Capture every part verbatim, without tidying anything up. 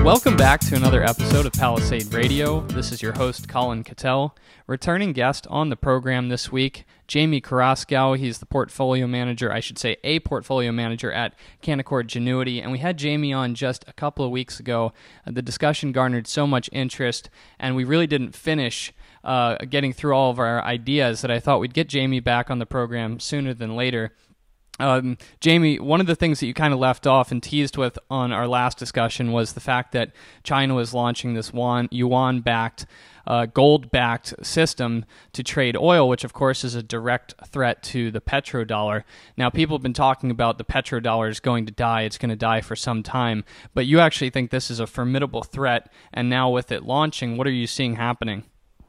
Welcome back to another episode of Palisade Radio. This is your host, Colin Cattell. Returning guest on the program this week, Jamie Carrasco. He's the portfolio manager, I should say a portfolio manager at Canaccord Genuity. And we had Jamie on just a couple of weeks ago. The discussion garnered so much interest, and we really didn't finish uh, getting through all of our ideas that I thought we'd get Jamie back on the program sooner than later. Um, Jamie, one of the things that you kind of left off and teased with on our last discussion was the fact that China was launching this yuan, yuan-backed, uh, gold-backed system to trade oil, which of course is a direct threat to the petrodollar. Now, people have been talking about the petrodollar is going to die. It's going to die for some time. But you actually think this is a formidable threat, and now with it launching, what are you seeing happening?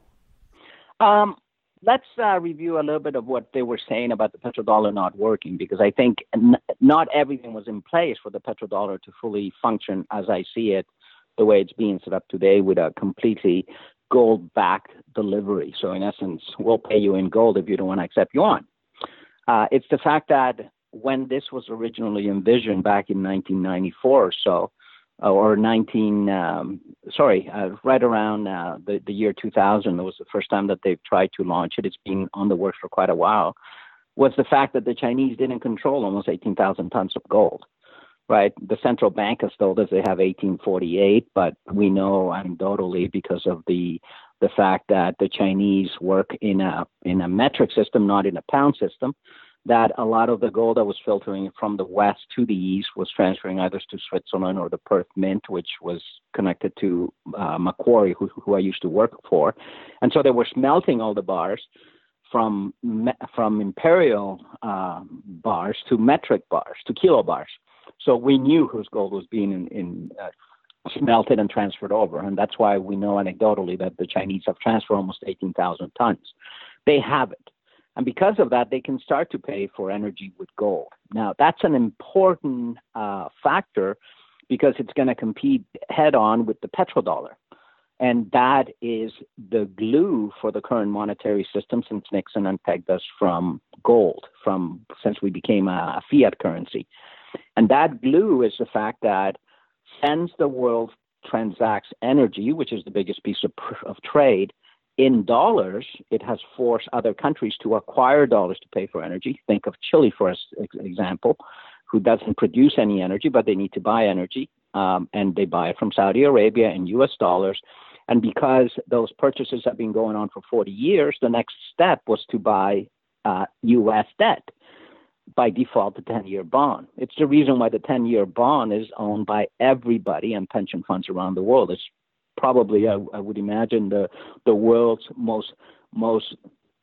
Um. Let's uh, review a little bit of what they were saying about the petrodollar not working, because I think n- not everything was in place for the petrodollar to fully function as I see it, the way it's being set up today with a completely gold-backed delivery. So in essence, we'll pay you in gold if you don't want to accept yuan. Uh, it's the fact that when this was originally envisioned back in nineteen ninety-four or so, or nineteen, um, sorry, uh, right around uh, the, the year two thousand, that was the first time that they've tried to launch it. It's been on the works for quite a while, was the fact that the Chinese didn't control almost eighteen thousand tons of gold, right? The central bank has told us they have eighteen forty-eight, but we know anecdotally because of the the fact that the Chinese work in a in a metric system, not in a pound system, that a lot of the gold that was filtering from the west to the east was transferring either to Switzerland or the Perth Mint, which was connected to uh, Macquarie, who, who I used to work for. And so they were smelting all the bars from from imperial uh, bars to metric bars, to kilo bars. So we knew whose gold was being in, in uh, smelted and transferred over. And that's why we know anecdotally that the Chinese have transferred almost eighteen thousand tons. They have it. And because of that, they can start to pay for energy with gold. Now, that's an important uh, factor because it's going to compete head-on with the petrodollar. And that is the glue for the current monetary system since Nixon unpegged us from gold, from since we became a, a fiat currency. And that glue is the fact that since the world transacts energy, which is the biggest piece of, of trade, in dollars, it has forced other countries to acquire dollars to pay for energy. Think of Chile, for example, who doesn't produce any energy, but they need to buy energy, um, and they buy it from Saudi Arabia in U S dollars. And because those purchases have been going on for forty years, the next step was to buy uh, U S debt, by default, the ten-year bond. It's the reason why the ten-year bond is owned by everybody and pension funds around the world. It's probably, I, I would imagine, the the world's most most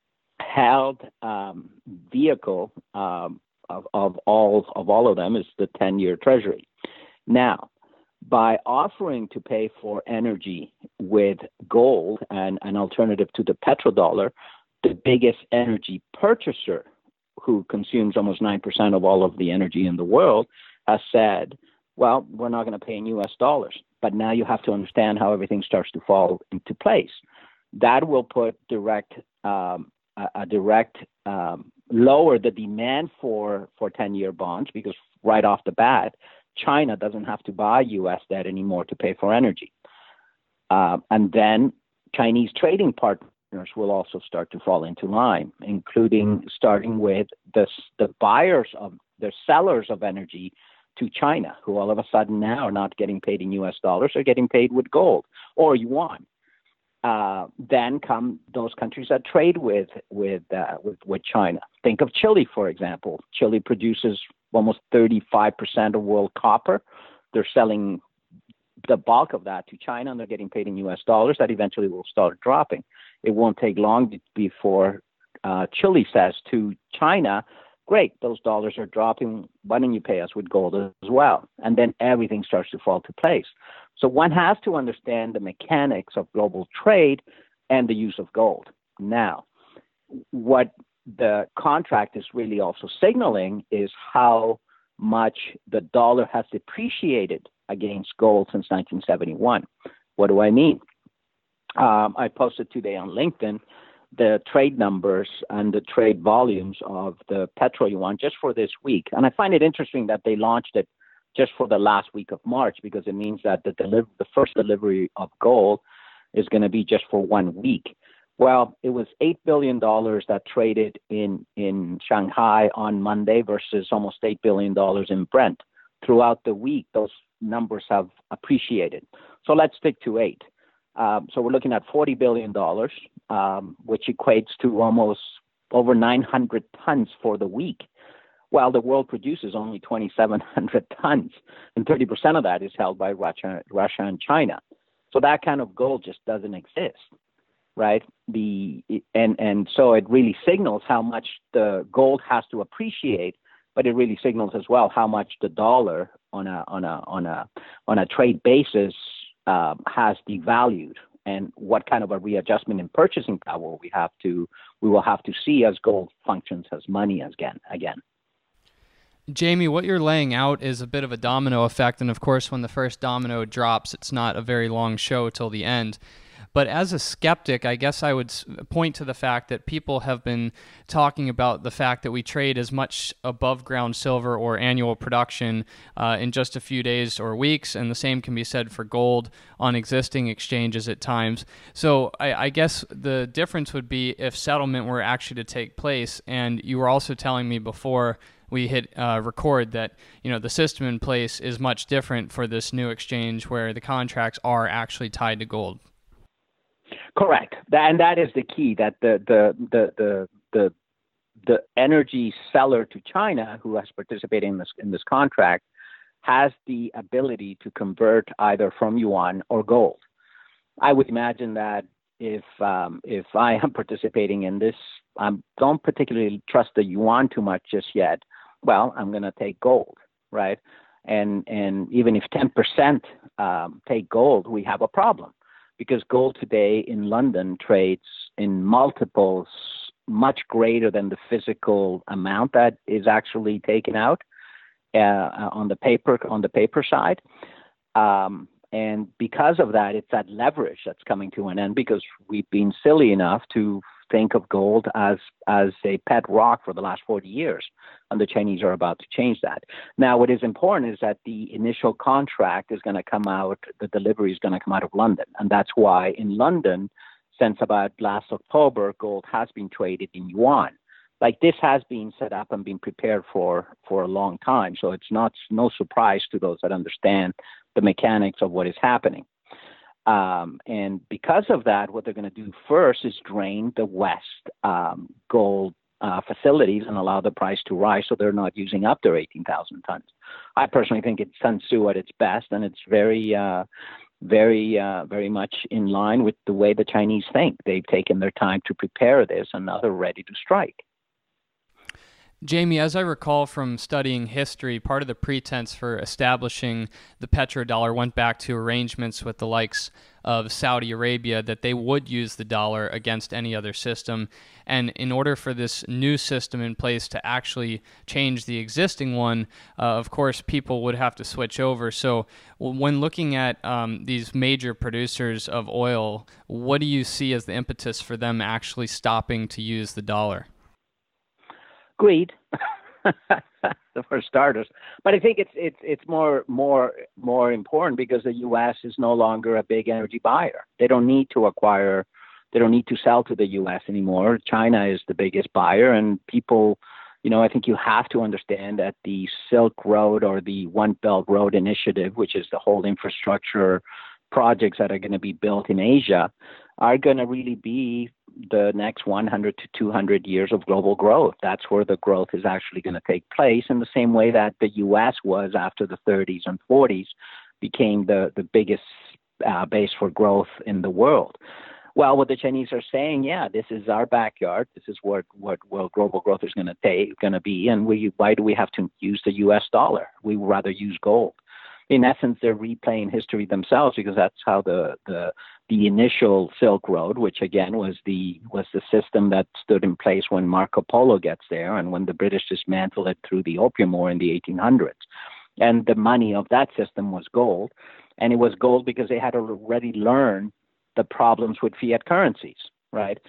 held um, vehicle um, of, of all of all of them is the ten-year Treasury. Now, by offering to pay for energy with gold and an alternative to the petrodollar, the biggest energy purchaser, who consumes almost nine percent of all of the energy in the world, has said, well, we're not going to pay in U S dollars. But now you have to understand how everything starts to fall into place. That will put direct, um, a, a direct, um, lower the demand for, for ten-year bonds, because right off the bat, China doesn't have to buy U S debt anymore to pay for energy. Uh, and then Chinese trading partners will also start to fall into line, including starting with the, the buyers of, the sellers of energy to China, who all of a sudden now are not getting paid in U S dollars, are getting paid with gold or yuan. Uh, then come those countries that trade with with, uh, with with China. Think of Chile, for example. Chile produces almost thirty-five percent of world copper. They're selling the bulk of that to China, and they're getting paid in U S dollars. That eventually will start dropping. It won't take long before uh, Chile says to China, great, those dollars are dropping. Why don't you pay us with gold as well? And then everything starts to fall to place. So one has to understand the mechanics of global trade and the use of gold. Now, what the contract is really also signaling is how much the dollar has depreciated against gold since nineteen seventy-one. What do I mean? Um, I posted today on LinkedIn the trade numbers and the trade volumes of the petro yuan just for this week. And I find it interesting that they launched it just for the last week of March, because it means that the deliver the first delivery of gold is going to be just for one week. Well, it was eight billion dollars that traded in, in Shanghai on Monday versus almost eight billion dollars in Brent. Throughout the week, those numbers have appreciated. So let's stick to eight. Um, so we're looking at forty billion dollars, um, which equates to almost over nine hundred tons for the week. Well, the world produces only twenty-seven hundred tons, and thirty percent of that is held by Russia, Russia and China. So that kind of gold just doesn't exist, right? The and and so it really signals how much the gold has to appreciate, but it really signals as well how much the dollar on a on a on a on a trade basis uh, has devalued, and what kind of a readjustment in purchasing power we have to we will have to see as gold functions as money again again. Jamie, what you're laying out is a bit of a domino effect, and of course, when the first domino drops, it's not a very long show till the end. But as a skeptic, I guess I would point to the fact that people have been talking about the fact that we trade as much above ground silver or annual production uh, in just a few days or weeks, and the same can be said for gold on existing exchanges at times. So I, I guess the difference would be if settlement were actually to take place, and you were also telling me before we hit uh, record that you know the system in place is much different for this new exchange where the contracts are actually tied to gold. Correct, and that is the key. That the the the the the, the energy seller to China, who has participated in this in this contract, has the ability to convert either from yuan or gold. I would imagine that if um, if I am participating in this, I don't particularly trust the yuan too much just yet. Well, I'm going to take gold, right? And and even if ten percent um, take gold, we have a problem, because gold today in London trades in multiples much greater than the physical amount that is actually taken out uh, on the paper on the paper side. Um, and because of that, it's that leverage that's coming to an end, because we've been silly enough to think of gold as as a pet rock for the last forty years, and the Chinese are about to change that. Now, what is important is that the initial contract is going to come out, the delivery is going to come out of London, and that's why in London, since about last October, gold has been traded in yuan. Like, this has been set up and been prepared for for a long time, so it's not no surprise to those that understand the mechanics of what is happening. Um, and because of that, what they're going to do first is drain the West um, gold uh, facilities and allow the price to rise, so they're not using up their eighteen thousand tons. I personally think it's Sun Tzu at its best, and it's very, uh, very, uh, very much in line with the way the Chinese think. They've taken their time to prepare this, and now they're ready to strike. Jamie, as I recall from studying history, part of the pretense for establishing the petrodollar went back to arrangements with the likes of Saudi Arabia that they would use the dollar against any other system. And in order for this new system in place to actually change the existing one, uh, of course, people would have to switch over. So when looking at um, these major producers of oil, what do you see as the impetus for them actually stopping to use the dollar? Greed, for starters, but I think it's it's it's more more more important because the U S is no longer a big energy buyer. They don't need to acquire, they don't need to sell to the U S anymore. China is the biggest buyer, and people, you know, I think you have to understand that the Silk Road or the One Belt Road Initiative, which is the whole infrastructure projects that are going to be built in Asia, are going to really be the next one hundred to two hundred years of global growth. That's where the growth is actually going to take place, in the same way that the U S was after the thirties and forties, became the, the biggest uh, base for growth in the world. Well, what the Chinese are saying, yeah, this is our backyard. This is what what well, global growth is going to take, going to be, and we why do we have to use the U S dollar? We would rather use gold. In essence, they're replaying history themselves, because that's how the the the initial Silk Road, which again was the was the system that stood in place when Marco Polo gets there and when the British dismantled it through the Opium War in the eighteen hundreds. And the money of that system was gold. And it was gold because they had already learned the problems with fiat currencies, right?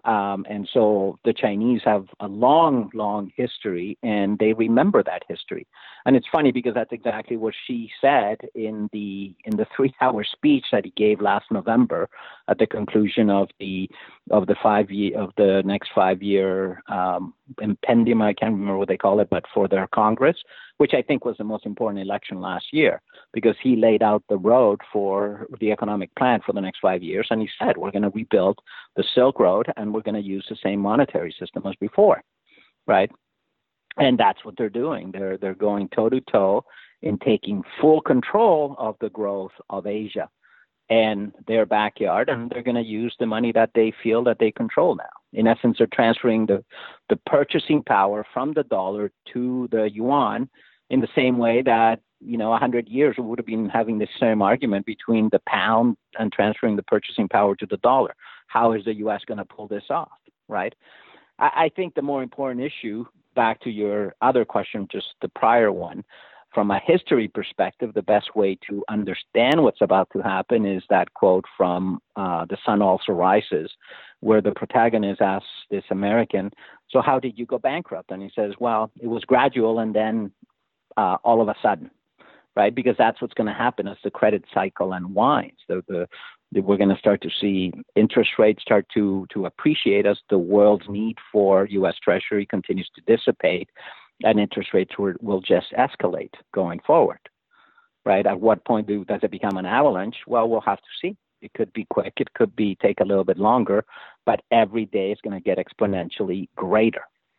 Um, and so the Chinese have a long, long history, and they remember that history. And it's funny because that's exactly what Xi said in the in the three-hour speech that he gave last November at the conclusion of the of the five year of the next five-year um, impendium. I can't remember what they call it, but for their Congress, which I think was the most important election last year, because he laid out the road for the economic plan for the next five years, and he said we're going to rebuild the Silk Road and we're going to use the same monetary system as before, right? And that's what they're doing. They're they're going toe to toe in taking full control of the growth of Asia and their backyard, and they're going to use the money that they feel that they control now. In essence, they're transferring the the purchasing power from the dollar to the yuan in the same way that, you know, a hundred years we would have been having the same argument between the pound and transferring the purchasing power to the dollar. How is the U S going to pull this off, right? I, I think the more important issue, back to your other question, just the prior one, from a history perspective, the best way to understand what's about to happen is that quote from uh, The Sun Also Rises, where the protagonist asks this American, so how did you go bankrupt? And he says, well, it was gradual and then uh, all of a sudden, right? Because that's what's going to happen as the credit cycle unwinds. The, the, the, we're going to start to see interest rates start to, to appreciate as the world's need for U S Treasury continues to dissipate, and interest rates will, will just escalate going forward, right? At what point do, does it become an avalanche? Well, we'll have to see. It could be quick. It could be take a little bit longer, but every day is going to get exponentially greater.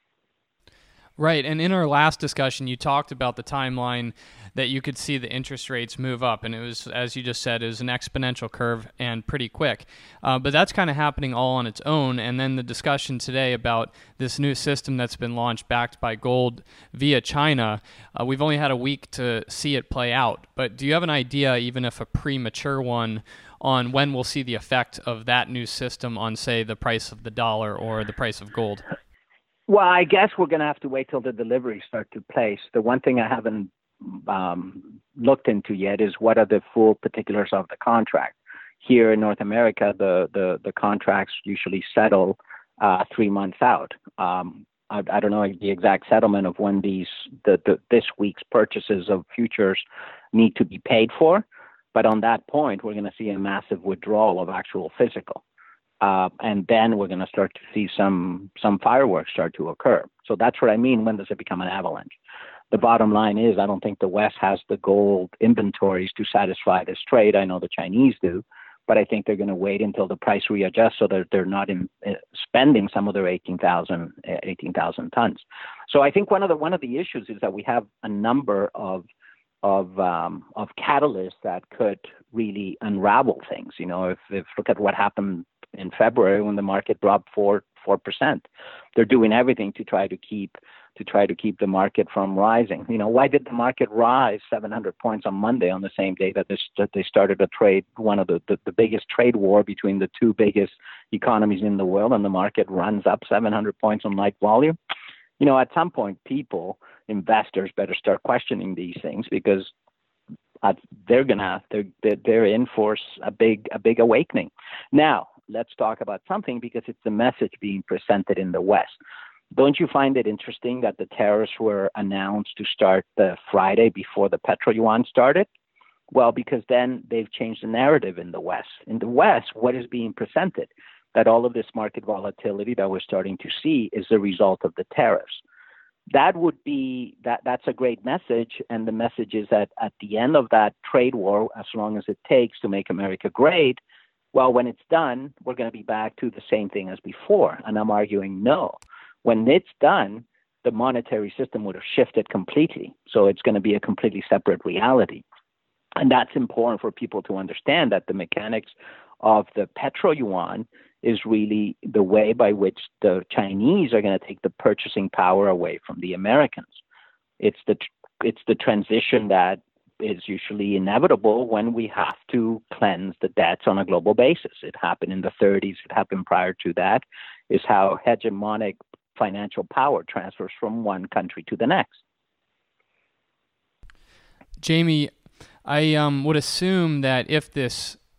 Right. And in our last discussion, you talked about the timeline that you could see the interest rates move up. And it was, as you just said, it was an exponential curve and pretty quick. Uh, but that's kind of happening all on its own. And then the discussion today about this new system that's been launched backed by gold via China, uh, we've only had a week to see it play out. But do you have an idea, even if a premature one, on when we'll see the effect of that new system on, say, the price of the dollar or the price of gold? Well, I guess we're going to have to wait till the deliveries start to place. The one thing I haven't um, looked into yet is what are the full particulars of the contract. Here in North America, the the, the contracts usually settle uh, three months out. Um, I, I don't know the exact settlement of when these the, the this week's purchases of futures need to be paid for, but on that point, we're going to see a massive withdrawal of actual physical. Uh, and then we're going to start to see some some fireworks start to occur. So that's what I mean. When does it become an avalanche? The bottom line is I don't think the West has the gold inventories to satisfy this trade. I know the Chinese do, but I think they're going to wait until the price readjusts so that they're not in, uh, spending some of their eighteen thousand tons. So I think one of the one of the issues is that we have a number of of um, of catalysts that could really unravel things. You know, if, if look at what happened in February when the market dropped four four percent. They're doing everything to try to keep to try to keep the market from rising. You know, why did the market rise seven hundred points on Monday on the same day that they, that they started a trade, one of the, the, the biggest trade war between the two biggest economies in the world, and the market runs up seven hundred points on light volume? You know, at some point, people, investors, better start questioning these things because uh, they're gonna they're they're in for a big a big awakening. Now, let's talk about something because it's the message being presented in the West. Don't you find it interesting that the tariffs were announced to start the Friday before the petro yuan started? Well, because then they've changed the narrative in the West. In the West, what is being presented? That all of this market volatility that we're starting to see is the result of the tariffs. That would be, that that's a great message. And the message is that at the end of that trade war, as long as it takes to make America great, well, when it's done, we're going to be back to the same thing as before. And I'm arguing no. When it's done, the monetary system would have shifted completely. So it's going to be a completely separate reality. And that's important for people to understand, that the mechanics of the petro yuan is really the way by which the Chinese are going to take the purchasing power away from the Americans. It's the it's the transition that is usually inevitable when we have to cleanse the debts on a global basis. It happened in the thirties. It happened prior to that. Is how hegemonic financial power transfers from one country to the next. Jamie, I um, would assume that if this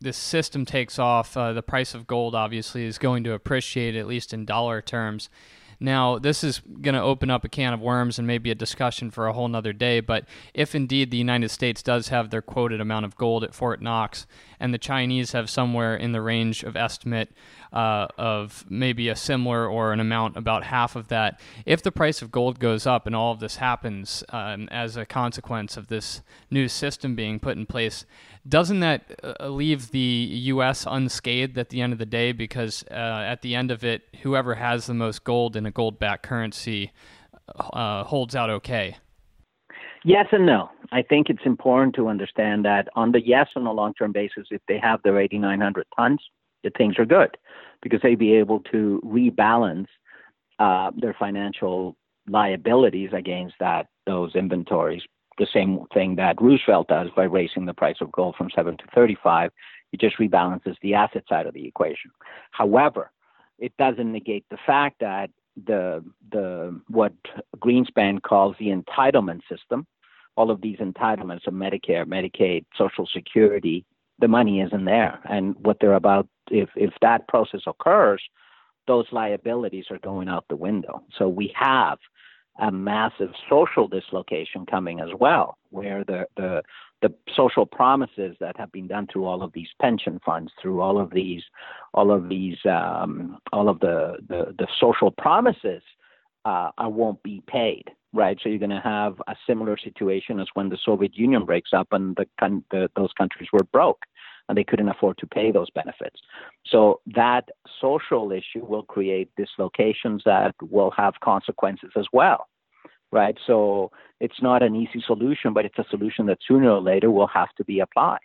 this system takes off, uh, the price of gold obviously is going to appreciate, at least in dollar terms. Now, this is going to open up a can of worms and maybe a discussion for a whole nother day, but if indeed the United States does have their quoted amount of gold at Fort Knox, and the Chinese have somewhere in the range of estimate uh, of maybe a similar or an amount about half of that, if the price of gold goes up and all of this happens um, as a consequence of this new system being put in place, doesn't that uh, leave the U S unscathed at the end of the day? Because uh, at the end of it, whoever has the most gold in a gold-backed currency uh, holds out okay. Yes and no. I think it's important to understand that on the yes, on a long-term basis, if they have their eighty-nine hundred tons, the things are good because they'd be able to rebalance uh, their financial liabilities against that those inventories. The same thing that Roosevelt does by raising the price of gold from seven to thirty-five. It just rebalances the asset side of the equation. However, it doesn't negate the fact that the the what Greenspan calls the entitlement system, all of these entitlements of Medicare, Medicaid, Social Security, the money isn't there. And what they're about, if if that process occurs, those liabilities are going out the window. So we have a massive social dislocation coming as well, where the, the the social promises that have been done through all of these pension funds, through all of these, all of these, um, all of the, the, the social promises uh, are, won't be paid, right? So you're going to have a similar situation as when the Soviet Union breaks up and the, the those countries were broke and they couldn't afford to pay those benefits. So that social issue will create dislocations that will have consequences as well, right? So it's not an easy solution, but it's a solution that sooner or later will have to be applied.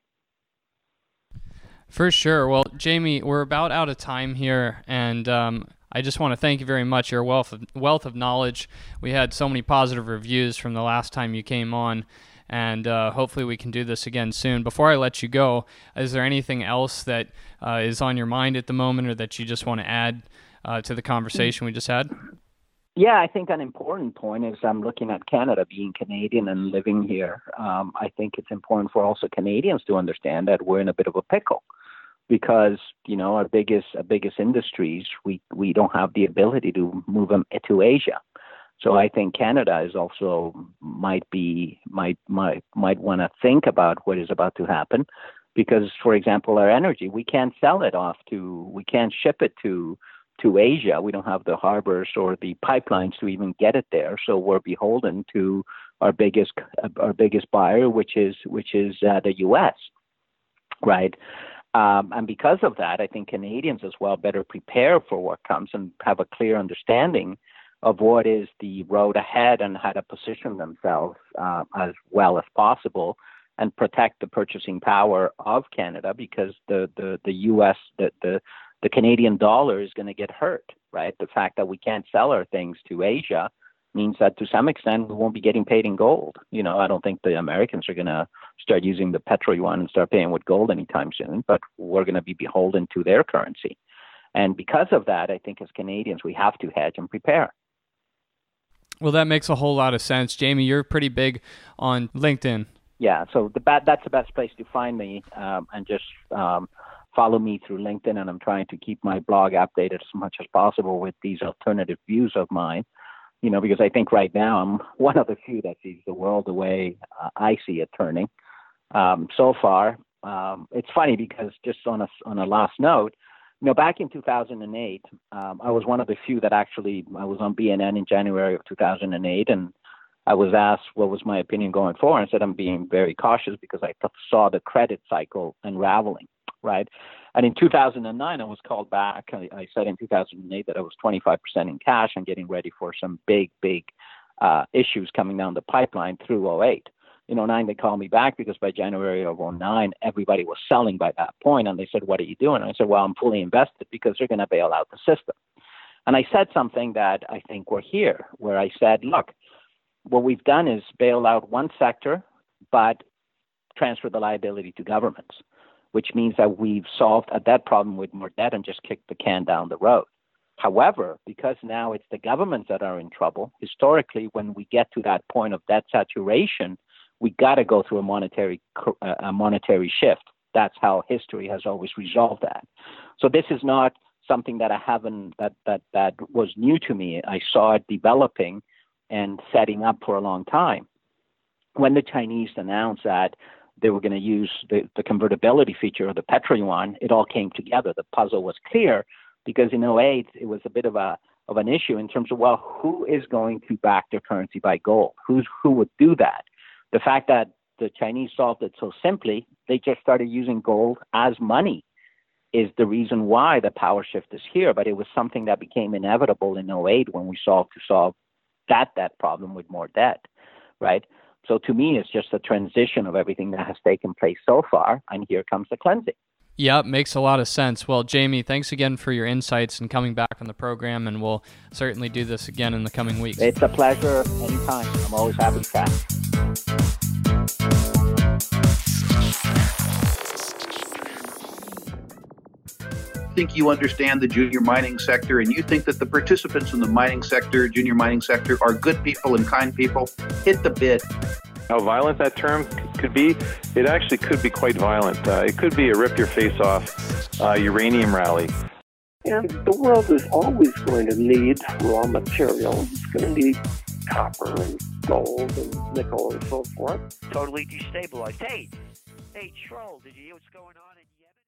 For sure. Well, Jamie, we're about out of time here, and um, I just want to thank you very much. Your wealth of, wealth of knowledge. We had so many positive reviews from the last time you came on, and uh, hopefully we can do this again soon. Before I let you go, is there anything else that uh, is on your mind at the moment or that you just want to add uh, to the conversation we just had? Yeah, I think an important point is I'm looking at Canada, being Canadian and living here. Um, I think it's important for also Canadians to understand that we're in a bit of a pickle because, you know, our biggest our biggest industries, we, we don't have the ability to move them to Asia. So I think Canada is also might be might might might want to think about what is about to happen, because, for example, our energy, we can't sell it off to, we can't ship it to to Asia. We don't have the harbors or the pipelines to even get it there. So we're beholden to our biggest our biggest buyer, which is which is uh, the U S, right? Um, and because of that, I think Canadians as well better prepare for what comes and have a clear understanding of what is the road ahead and how to position themselves uh, as well as possible and protect the purchasing power of Canada, because the the the U S the the, the Canadian dollar is going to get hurt, right? The fact that we can't sell our things to Asia means that to some extent we won't be getting paid in gold. You know, I don't think the Americans are going to start using the petro yuan and start paying with gold anytime soon, but we're going to be beholden to their currency. And because of that, I think as Canadians, we have to hedge and prepare. Well, that makes a whole lot of sense. Jamie, you're pretty big on LinkedIn. Yeah, so the ba- that's the best place to find me, um, and just um, follow me through LinkedIn. And I'm trying to keep my blog updated as much as possible with these alternative views of mine, you know, because I think right now I'm one of the few that sees the world the way uh, I see it turning. Um, so far, um, it's funny because just on a, on a last note, you know, back in two thousand eight, um, I was one of the few that actually, I was on B N N in January of two thousand eight, and I was asked what was my opinion going forward. I said I'm being very cautious because I th- saw the credit cycle unraveling, right? And in two thousand nine, I was called back. I, I said in two thousand eight that I was twenty-five percent in cash and getting ready for some big, big uh, issues coming down the pipeline through oh eight. In oh nine, they called me back because by January of oh nine, everybody was selling by that point. And they said, what are you doing? And I said, well, I'm fully invested because they're going to bail out the system. And I said something that I think we're here, where I said, look, what we've done is bail out one sector, but transfer the liability to governments, which means that we've solved a debt problem with more debt and just kicked the can down the road. However, because now it's the governments that are in trouble, historically, when we get to that point of debt saturation, we got to go through a monetary a monetary shift, that's how history has always resolved that. So this is not something that I haven't, that, that, that was new to me. I saw it developing and setting up for a long time. When the Chinese announced that they were going to use the, the convertibility feature of the petro-yuan, it all came together. The puzzle was clear, because in oh eight, it was a bit of a of an issue in terms of, well, who is going to back their currency by gold? Who's, who would do that? The fact that the Chinese solved it so simply, they just started using gold as money, is the reason why the power shift is here. But it was something that became inevitable in oh eight when we solved to solve that debt problem with more debt, right? So to me, it's just a transition of everything that has taken place so far, and here comes the cleansing. Yeah, makes a lot of sense. Well, Jamie, thanks again for your insights and coming back on the program, and we'll certainly do this again in the coming weeks. It's a pleasure anytime. I'm always happy to chat. Think you understand the junior mining sector, and you think that the participants in the mining sector, junior mining sector, are good people and kind people, hit the bid. How violent that term could be, it actually could be quite violent. Uh, it could be a rip-your-face-off uh, uranium rally. And the world is always going to need raw materials. It's going to need copper and gold and nickel and so forth. Totally destabilized. Hey, hey, Troll, did you hear what's going on? In-